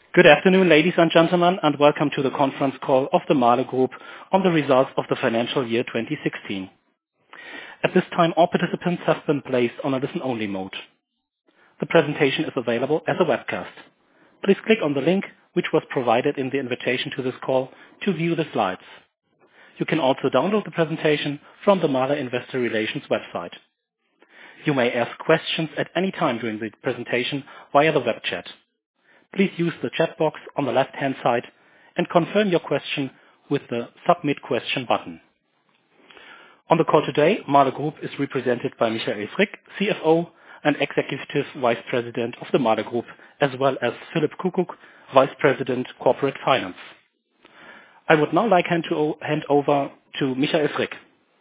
Good afternoon, ladies and gentlemen, and welcome to the conference call of the Mahle Group on the results of the financial year 2016. At this time, all participants have been placed on a listen-only mode. The presentation is available as a webcast. Please click on the link which was provided in the invitation to this call to view the slides. You can also download the presentation from the Mahle Investor Relations website. You may ask questions at any time during the presentation via the web chat. Please use the chat box on the left-hand side and confirm your question with the Submit Question button. On the call today, Mahle Group is represented by Michael Frick, CFO and Executive Vice President of the Mahle Group, as well as Philipp Kukuk, Vice President Corporate Finance. I would now like hand over to Michael Frick.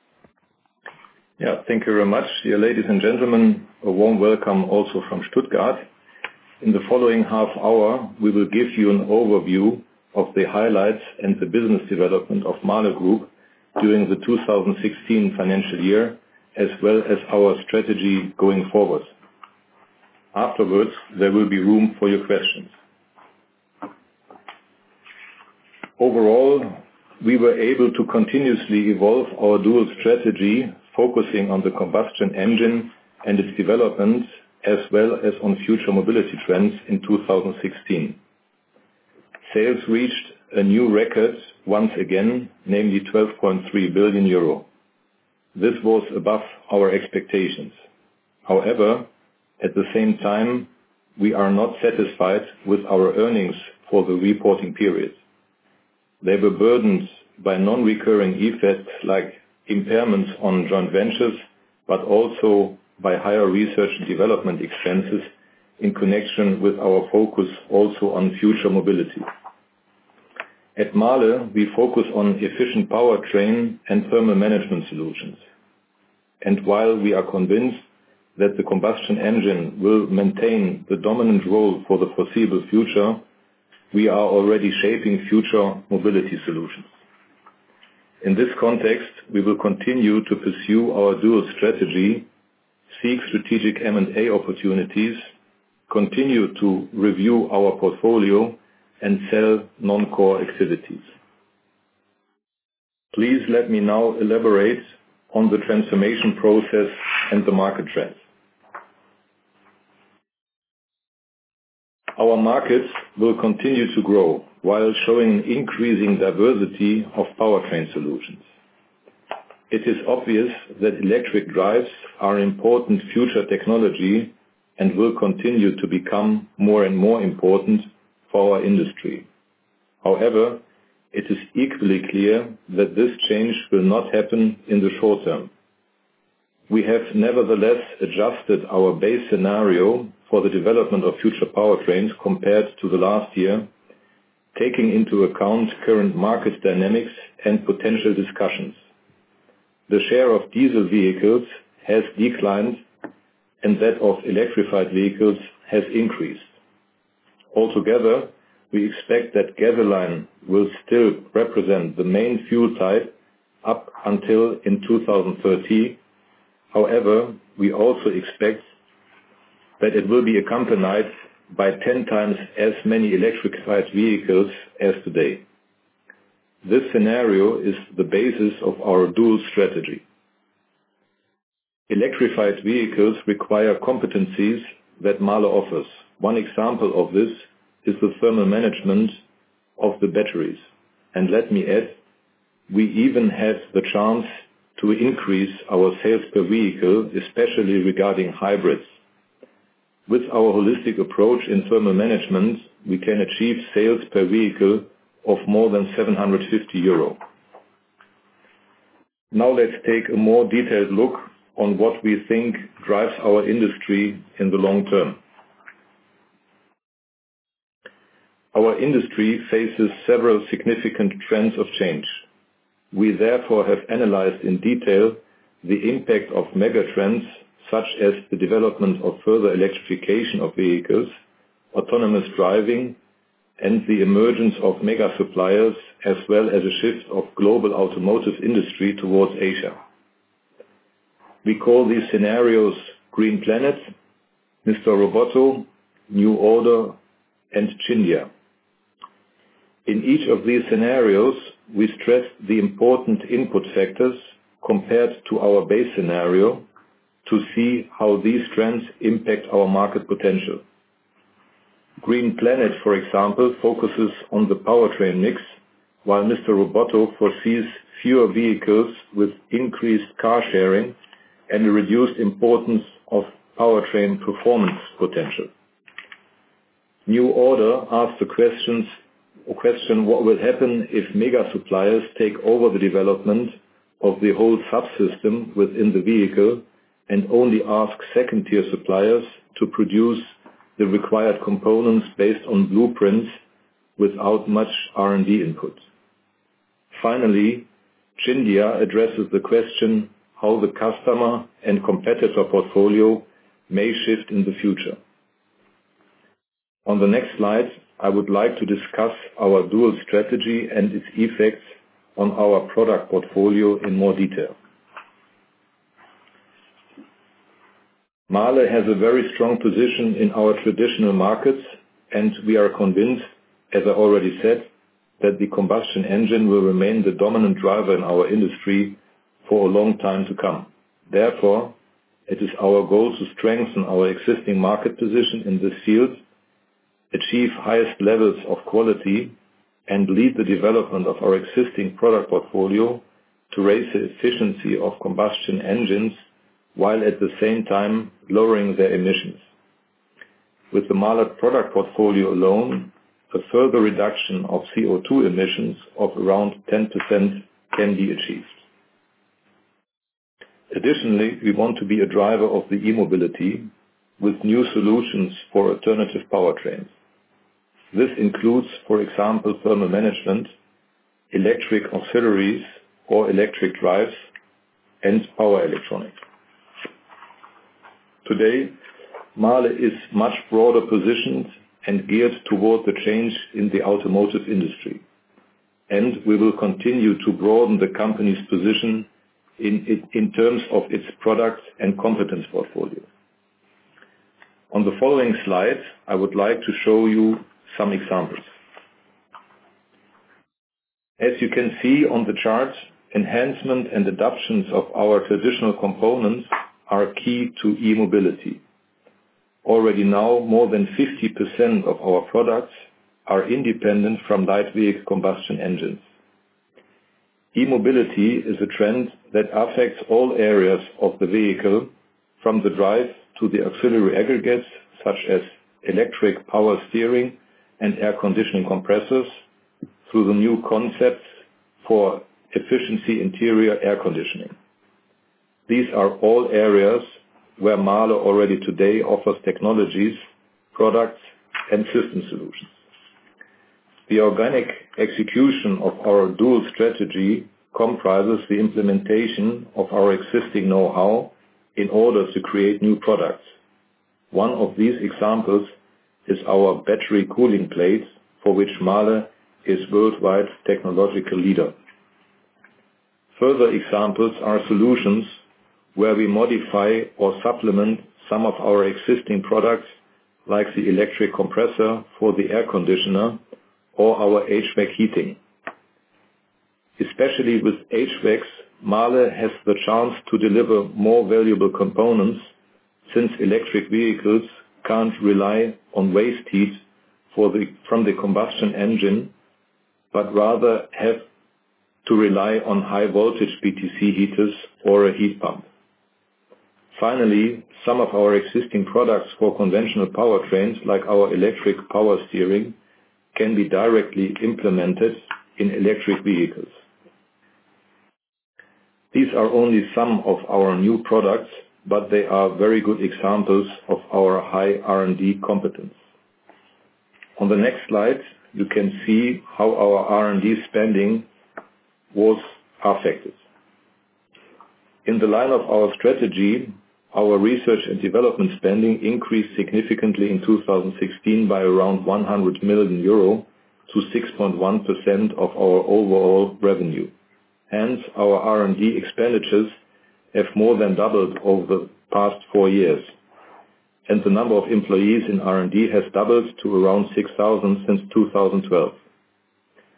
Yeah, thank you very much. Dear ladies and gentlemen, a warm welcome also from Stuttgart. In the following half hour, we will give you an overview of the highlights and the business development of Mahle Group during the 2016 financial year, as well as our strategy going forward. Afterwards, there will be room for your questions. Overall, we were able to continuously evolve our dual strategy, focusing on the combustion engine and its development, as well as on future mobility trends in 2016. Sales reached a new record once again, namely 12.3 billion euro. This was above our expectations. However, at the same time, we are not satisfied with our earnings for the reporting period. They were burdened by non-recurring effects like impairments on joint ventures, but also by higher research and development expenses in connection with our focus also on future mobility. At Mahle, we focus on efficient powertrain and thermal management solutions. And while we are convinced that the combustion engine will maintain the dominant role for the foreseeable future, we are already shaping future mobility solutions. In this context, we will continue to pursue our dual strategy, seek strategic M&A opportunities, continue to review our portfolio, and sell non-core activities. Please let me now elaborate on the transformation process and the market trends. Our markets will continue to grow while showing an increasing diversity of powertrain solutions. It is obvious that electric drives are important future technology and will continue to become more and more important for our industry. However, it is equally clear that this change will not happen in the short term. We have nevertheless adjusted our base scenario for the development of future powertrains compared to the last year, taking into account current market dynamics and potential discussions. The share of diesel vehicles has declined and that of electrified vehicles has increased. Altogether, we expect that gasoline will still represent the main fuel type up until in 2030. However, we also expect that it will be accompanied by 10 times as many electrified vehicles as today. This scenario is the basis of our dual strategy. Electrified vehicles require competencies that Mahle offers. One example of this is the thermal management of the batteries. And let me add, we even have the chance to increase our sales per vehicle, especially regarding hybrids. With our holistic approach in thermal management, we can achieve sales per vehicle of more than 750 euro. Now let's take a more detailed look on what we think drives our industry in the long term. Our industry faces several significant trends of change. We therefore have analyzed in detail the impact of megatrends such as the development of further electrification of vehicles, autonomous driving, and the emergence of mega suppliers, as well as a shift of global automotive industry towards Asia. We call these scenarios Green Planet, Mr. Roboto, New Order, and Chindia. In each of these scenarios, we stressed the important input factors compared to our base scenario to see how these trends impact our market potential. Green Planet, for example, focuses on the powertrain mix, while Mr. Roboto foresees fewer vehicles with increased car sharing and a reduced importance of powertrain performance potential. New Order asks the question what will happen if mega suppliers take over the development of the whole subsystem within the vehicle and only ask second-tier suppliers to produce the required components based on blueprints without much R&D input. Finally, Chindia addresses the question how the customer and competitor portfolio may shift in the future. On the next slide, I would like to discuss our dual strategy and its effects on our product portfolio in more detail. Mahle has a very strong position in our traditional markets, and we are convinced, as I already said, that the combustion engine will remain the dominant driver in our industry for a long time to come. Therefore, it is our goal to strengthen our existing market position in this field, achieve highest levels of quality, and lead the development of our existing product portfolio to raise the efficiency of combustion engines while at the same time lowering their emissions. With the Mahle product portfolio alone, a further reduction of CO2 emissions of around 10% can be achieved. Additionally, we want to be a driver of the e-mobility with new solutions for alternative powertrains. This includes, for example, thermal management, electric auxiliaries or electric drives, and power electronics. Today, Mahle is much broader positioned and geared toward the change in the automotive industry, and we will continue to broaden the company's position in terms of its product and competence portfolio. On the following slide, I would like to show you some examples. As you can see on the chart, enhancement and adaptations of our traditional components are key to e-mobility. Already now, more than 50% of our products are independent from light vehicle combustion engines. E-mobility is a trend that affects all areas of the vehicle, from the drive to the auxiliary aggregates such as electric power steering and air conditioning compressors, through the new concepts for efficiency interior air conditioning. These are all areas where Mahle already today offers technologies, products, and system solutions. The organic execution of our dual strategy comprises the implementation of our existing know-how in order to create new products. One of these examples is our battery cooling plates, for which Mahle is worldwide technological leader. Further examples are solutions where we modify or supplement some of our existing products, like the electric compressor for the air conditioner or our HVAC heating. Especially with HVACs, Mahle has the chance to deliver more valuable components, since electric vehicles can't rely on waste heat from the combustion engine, but rather have to rely on high voltage BTC heaters or a heat pump. Finally, some of our existing products for conventional powertrains, like our electric power steering, can be directly implemented in electric vehicles. These are only some of our new products, but they are very good examples of our high R&D competence. On the next slide, you can see how our R&D spending was affected. In the line of our strategy, our research and development spending increased significantly in 2016 by around 100 million euro to 6.1% of our overall revenue. Hence, our R&D expenditures have more than doubled over the past 4 years, and the number of employees in R&D has doubled to around 6,000 since 2012.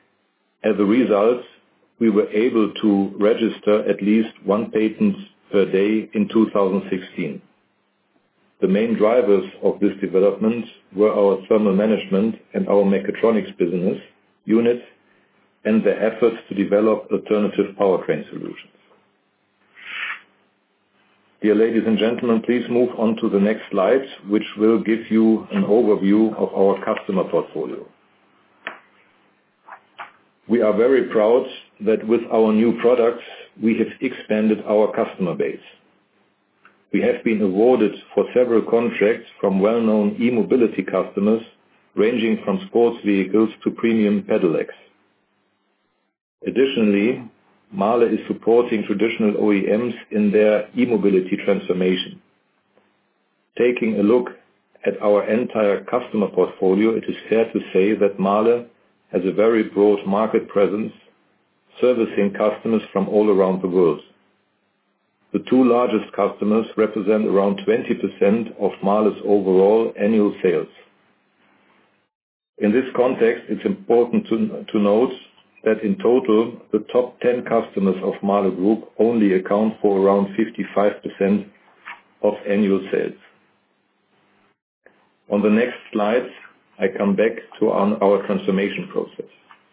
As a result, we were able to register at least one patent per day in 2016. The main drivers of this development were our thermal management and our mechatronics business units and their efforts to develop alternative powertrain solutions. Dear ladies and gentlemen, please move on to the next slide, which will give you an overview of our customer portfolio. We are very proud that with our new products, we have expanded our customer base. We have been awarded for several contracts from well-known e-mobility customers, ranging from sports vehicles to premium pedelecs. Additionally, Mahle is supporting traditional OEMs in their e-mobility transformation. Taking a look at our entire customer portfolio, it is fair to say that Mahle has a very broad market presence, servicing customers from all around the world. The two largest customers represent around 20% of Mahle's overall annual sales. In this context, it's important to note that in total, the top 10 customers of Mahle Group only account for around 55% of annual sales. On the next slide, I come back to our transformation process.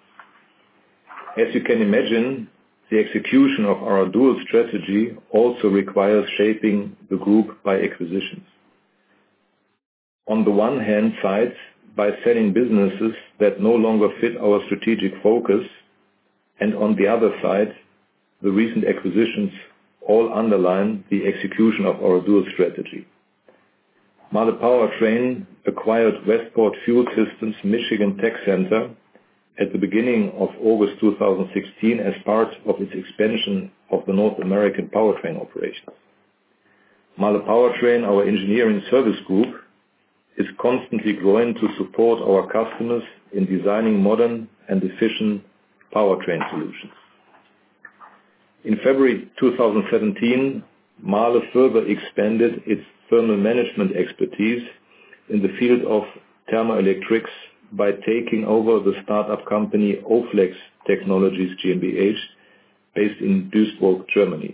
As you can imagine, the execution of our dual strategy also requires shaping the group by acquisitions. On the one hand side, by selling businesses that no longer fit our strategic focus, and on the other side, the recent acquisitions all underline the execution of our dual strategy. Mahle Powertrain acquired Westport Fuel Systems Michigan Tech Center at the beginning of August 2016 as part of its expansion of the North American powertrain operations. Mahle Powertrain, our engineering service group, is constantly growing to support our customers in designing modern and efficient powertrain solutions. In February 2017, Mahle further expanded its thermal management expertise in the field of thermoelectrics by taking over the startup company Oflex Technologies GmbH, based in Duisburg, Germany.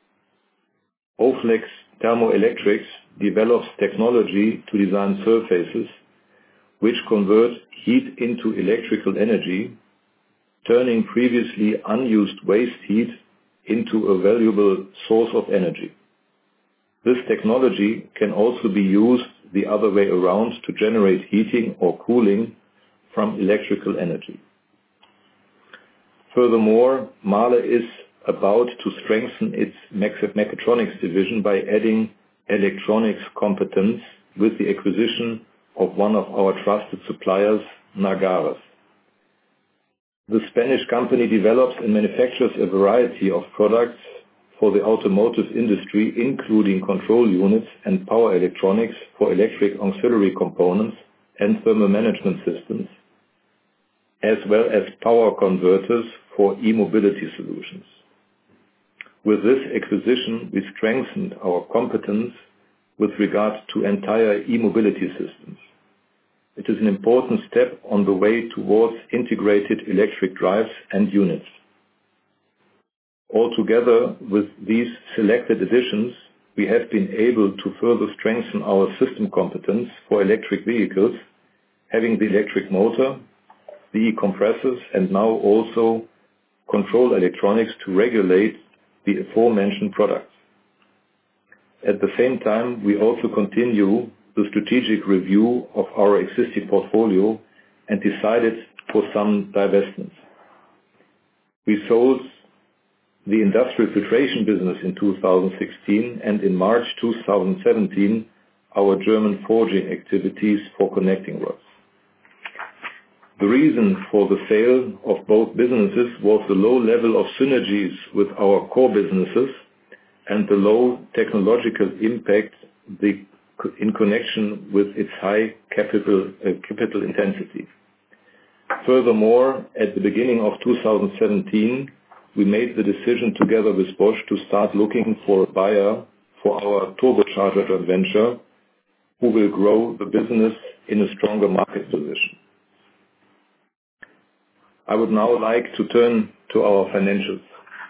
Oflex Thermoelectrics develops technology to design surfaces which convert heat into electrical energy, turning previously unused waste heat into a valuable source of energy. This technology can also be used the other way around to generate heating or cooling from electrical energy. Furthermore, Mahle is about to strengthen its mechatronics division by adding electronics competence with the acquisition of one of our trusted suppliers, Nagares. The Spanish company develops and manufactures a variety of products for the automotive industry, including control units and power electronics for electric auxiliary components and thermal management systems, as well as power converters for e-mobility solutions. With this acquisition, we strengthened our competence with regard to entire e-mobility systems. It is an important step on the way towards integrated electric drives and units. Altogether, with these selected additions, we have been able to further strengthen our system competence for electric vehicles, having the electric motor, the e-compressors, and now also control electronics to regulate the aforementioned products. At the same time, we also continue the strategic review of our existing portfolio and decided for some divestments. We sold the industrial filtration business in 2016 and in March 2017 our German forging activities for connecting rods. The reason for the sale of both businesses was the low level of synergies with our core businesses and the low technological impact in connection with its high capital intensity. Furthermore, at the beginning of 2017, we made the decision together with Bosch to start looking for a buyer for our turbocharger joint venture, who will grow the business in a stronger market position. I would now like to turn to our financials.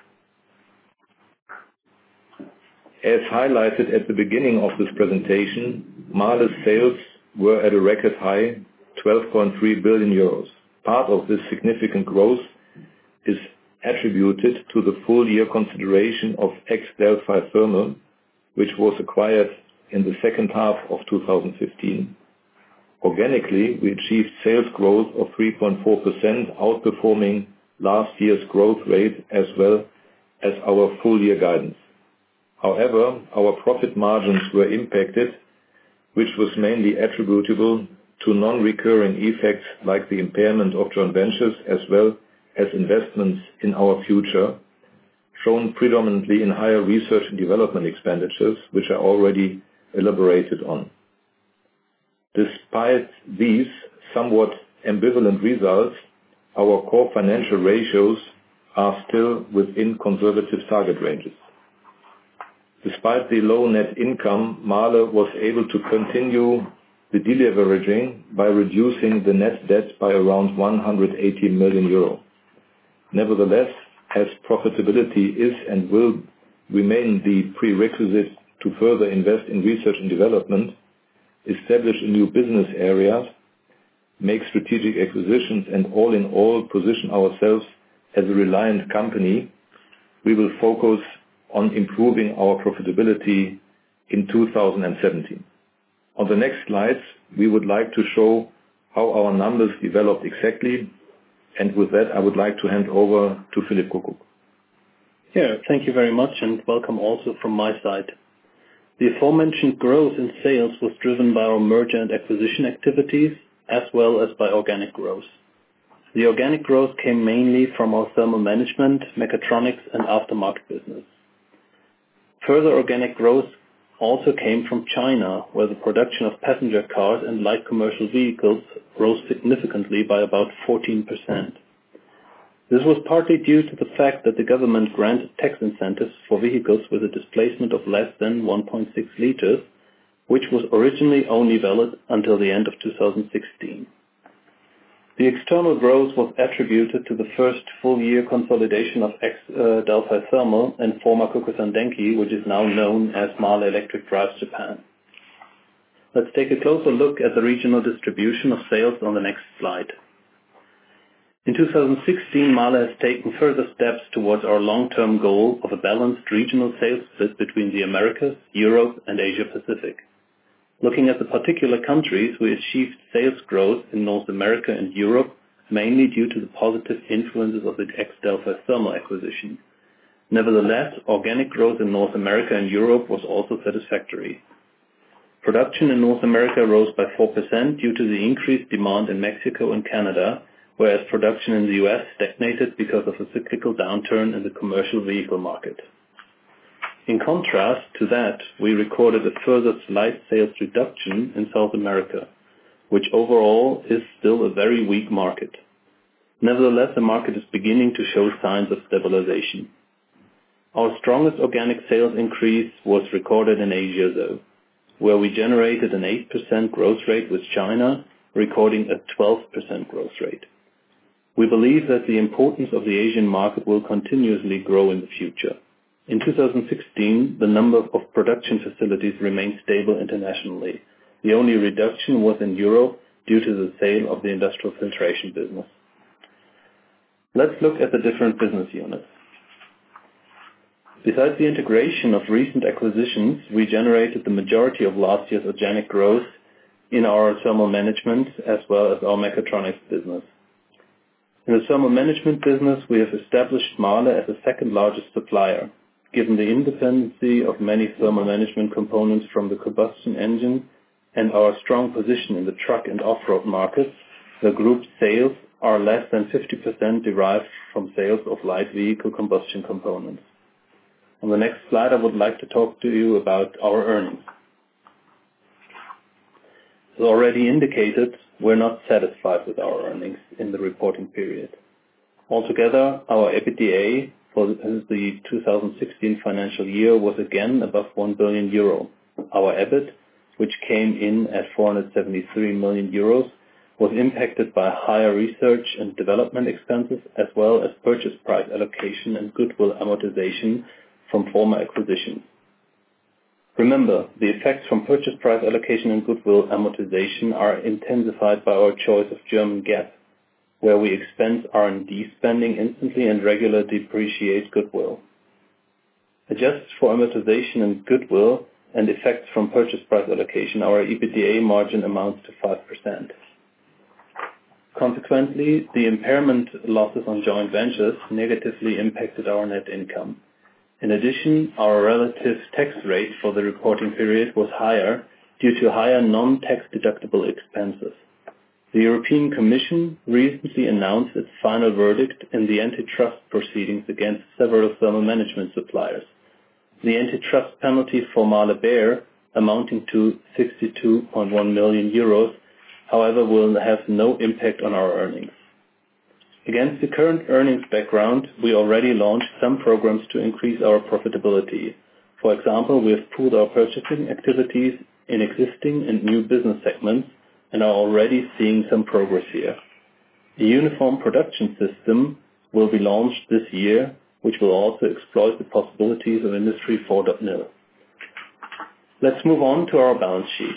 As highlighted at the beginning of this presentation, Maale's sales were at a record high, 12.3 billion euros. Part of this significant growth is attributed to the full year consideration of ex-Delphi Thermal, which was acquired in the second half of 2015. Organically, we achieved sales growth of 3.4%, outperforming last year's growth rate as well as our full year guidance. However, our profit margins were impacted, which was mainly attributable to non-recurring effects like the impairment of joint ventures as well as investments in our future, shown predominantly in higher research and development expenditures, which I already elaborated on. Despite these somewhat ambivalent results, our core financial ratios are still within conservative target ranges. Despite the low net income, Maale was able to continue the deleveraging by reducing the net debt by around 180 million euro. Nevertheless, as profitability is and will remain the prerequisite to further invest in research and development, establish a new business areas, make strategic acquisitions, and all in all position ourselves as a reliant company, we will focus on improving our profitability in 2017. On the next slides, we would like to show how our numbers developed exactly, and with that, I would like to hand over to Philipp Kuckuck. Yeah, thank you very much, and welcome also from my side. The aforementioned growth in sales was driven by our merger and acquisition activities, as well as by organic growth. The organic growth came mainly from our thermal management, mechatronics, and aftermarket business. Further organic growth also came from China, where the production of passenger cars and light commercial vehicles rose significantly by about 14%. This was partly due to the fact that the government granted tax incentives for vehicles with a displacement of less than 1.6 liters, which was originally only valid until the end of 2016. The external growth was attributed to the first full-year consolidation of ex-Delphi Thermal and former Kokusan Denki, which is now known as Maale Electric Drives Japan. Let's take a closer look at the regional distribution of sales on the next slide. In 2016, Maale has taken further steps towards our long-term goal of a balanced regional sales split between the Americas, Europe, and Asia Pacific. Looking at the particular countries, we achieved sales growth in North America and Europe, mainly due to the positive influences of the ex-Delphi Thermal acquisition. Nevertheless, organic growth in North America and Europe was also satisfactory. Production in North America rose by 4% due to the increased demand in Mexico and Canada, whereas production in the US stagnated because of a cyclical downturn in the commercial vehicle market. In contrast to that, we recorded a further slight sales reduction in South America, which overall is still a very weak market. Nevertheless, the market is beginning to show signs of stabilization. Our strongest organic sales increase was recorded in Asia, though, where we generated an 8% growth rate, with China recording a 12% growth rate. We believe that the importance of the Asian market will continuously grow in the future. In 2016, the number of production facilities remained stable internationally. The only reduction was in Europe due to the sale of the industrial filtration business. Let's look at the different business units. Besides the integration of recent acquisitions, we generated the majority of last year's organic growth in our thermal management as well as our mechatronics business. In the thermal management business, we have established Maale as the second largest supplier. Given the independency of many thermal management components from the combustion engine and our strong position in the truck and off-road markets, the group's sales are less than 50% derived from sales of light vehicle combustion components. On the next slide, I would like to talk to you about our earnings. As already indicated, we're not satisfied with our earnings in the reporting period. Altogether, our EBITDA for the 2016 financial year was again above 1 billion euro. Our EBIT, which came in at 473 million euros, was impacted by higher research and development expenses as well as purchase price allocation and goodwill amortization from former acquisitions. Remember, the effects from purchase price allocation and goodwill amortization are intensified by our choice of German GAAP, where we expense R&D spending instantly and regularly depreciate goodwill. Adjusted for amortization and goodwill and effects from purchase price allocation, our EBITDA margin amounts to 5%. Consequently, the impairment losses on joint ventures negatively impacted our net income. In addition, our relative tax rate for the reporting period was higher due to higher non-tax deductible expenses. The European Commission recently announced its final verdict in the antitrust proceedings against several thermal management suppliers. The antitrust penalty for Mahle-Behr, amounting to 62.1 million euros, however, will have no impact on our earnings. Against the current earnings background, we already launched some programs to increase our profitability. For example, we have pooled our purchasing activities in existing and new business segments and are already seeing some progress here. A uniform production system will be launched this year, which will also exploit the possibilities of Industry 4.0. Let's move on to our balance sheet.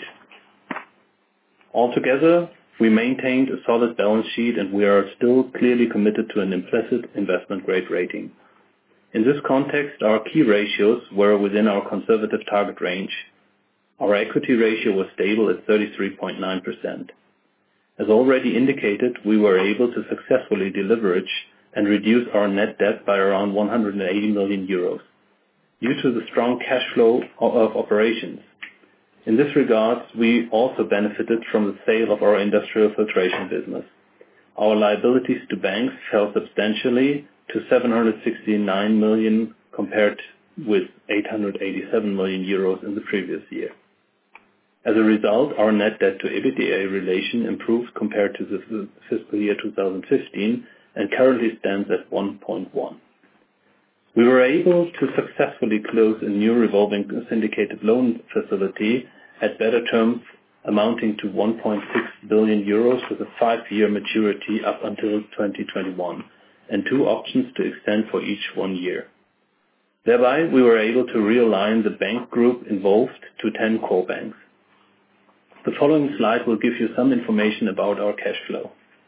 Altogether, we maintained a solid balance sheet and we are still clearly committed to an implicit investment-grade rating. In this context, our key ratios were within our conservative target range. Our equity ratio was stable at 33.9%. As already indicated, we were able to successfully deleverage and reduce our net debt by around 180 million euros due to the strong cash flow of operations. In this regard, we also benefited from the sale of our industrial filtration business. Our liabilities to banks fell substantially to 769 million compared with 887 million euros in the previous year. As a result, our net debt to EBITDA relation improved compared to the fiscal year 2015 and currently stands at 1.1. We were able to successfully close a new revolving syndicated loan facility at better terms amounting to 1.6 billion euros with a 5-year maturity up until 2021 and 2 options to extend for each 1 year. Thereby, we were able to realign the bank group involved to 10 core banks. The following slide will give you some information about our cash flow.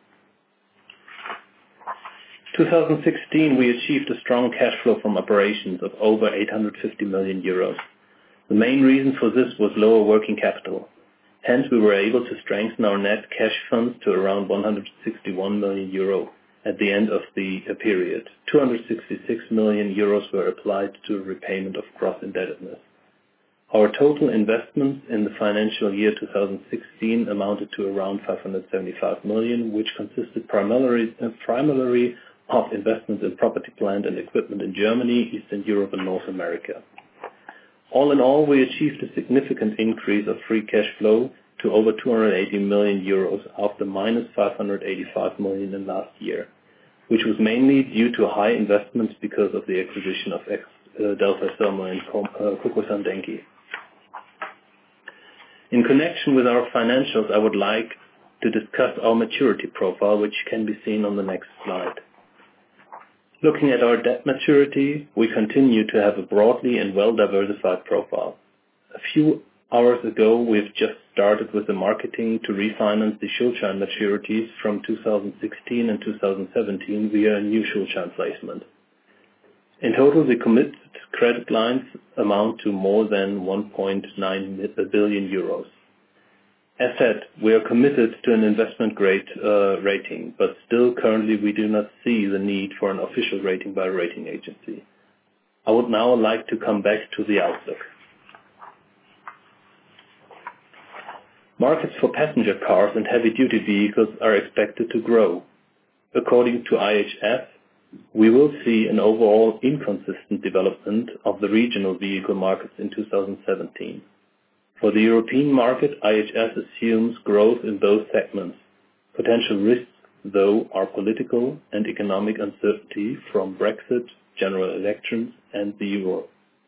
2016, we achieved a strong cash flow from operations of over 850 million euros. The main reason for this was lower working capital. Hence, we were able to strengthen our net cash funds to around 161 million euro at the end of the period. 266 million euros were applied to repayment of gross indebtedness. Our total investments in the financial year 2016 amounted to around 575 million, which consisted primarily of investments in property, plant and equipment in Germany, Eastern Europe and North America. All in all, we achieved a significant increase of free cash flow to over 280 million euros after minus 585 million in last year, which was mainly due to high investments because of the acquisition of Delphi Thermal and Kokusan Denki. In connection with our financials, I would like to discuss our maturity profile, which can be seen on the next slide. Looking at our debt maturity, we continue to have a broadly and well-diversified profile. A few hours ago, we've just started with the marketing to refinance the Schuldschein maturities from 2016 and 2017 via a new Schuldschein placement. In total, the committed credit lines amount to more than 1.9 billion euros. As said, we are committed to an investment-grade rating, but still currently we do not see the need for an official rating by a rating agency. I would now like to come back to the outlook. Markets for passenger cars and heavy-duty vehicles are expected to grow. According to IHS, we will see an overall inconsistent development of the regional vehicle markets in 2017. For the European market, IHS assumes growth in both segments. Potential risks, though, are political and economic uncertainty from Brexit, general elections, and the euro.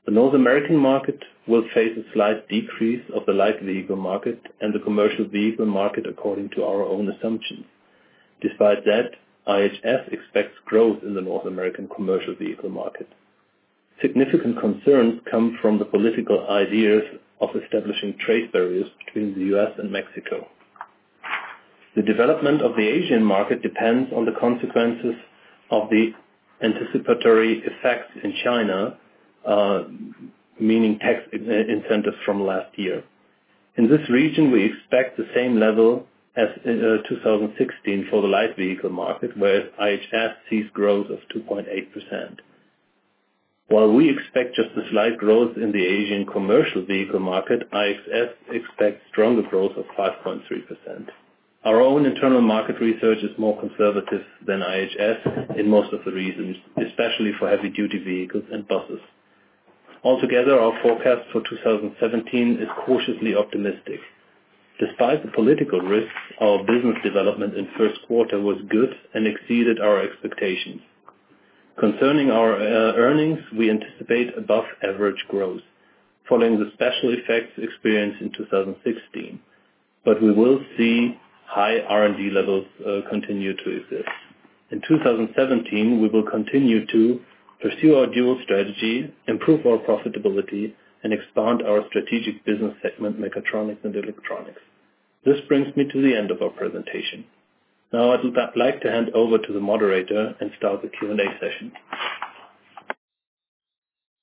The North American market will face a slight decrease of the light vehicle market and the commercial vehicle market according to our own assumptions. Despite that, IHS expects growth in the North American commercial vehicle market. Significant concerns come from the political ideas of establishing trade barriers between the US and Mexico. The development of the Asian market depends on the consequences of the anticipatory effects in China, meaning tax incentives from last year. In this region, we expect the same level as 2016 for the light vehicle market, whereas IHS sees growth of 2.8%. While we expect just a slight growth in the Asian commercial vehicle market, IHS expects stronger growth of 5.3%. Our own internal market research is more conservative than IHS in most of the regions, especially for heavy-duty vehicles and buses. Altogether, our forecast for 2017 is cautiously optimistic. Despite the political risks, our business development in first quarter was good and exceeded our expectations. Concerning our earnings, we anticipate above-average growth, following the special effects experienced in 2016. But we will see high R&D levels continue to exist. In 2017, we will continue to pursue our dual strategy, improve our profitability, and expand our strategic business segment, mechatronics and electronics. This brings me to the end of our presentation. Now I'd like to hand over to the moderator and start the Q&A session.